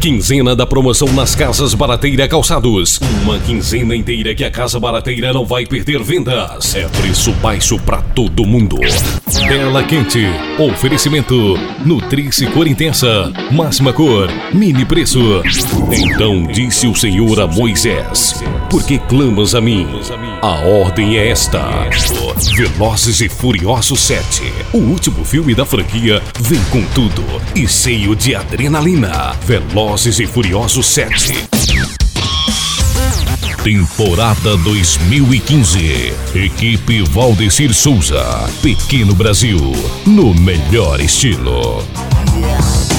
Quinzena da promoção nas Casas Barateira Calçados. Uma quinzena inteira que a Casa Barateira não vai perder vendas. É preço baixo pra todo mundo. Bela Quente. Oferecimento Nutrice Cor Intensa. Máxima cor. Mini preço. Então disse o Senhor a Moisés: por que clamas a mim? A ordem é esta: Velozes e Furiosos 7. O último filme da franquia vem com tudo e cheio de adrenalina. Velozes e Furiosos 7. Temporada 2015. Equipe Valdecir Souza. Pequeno Brasil. No melhor estilo.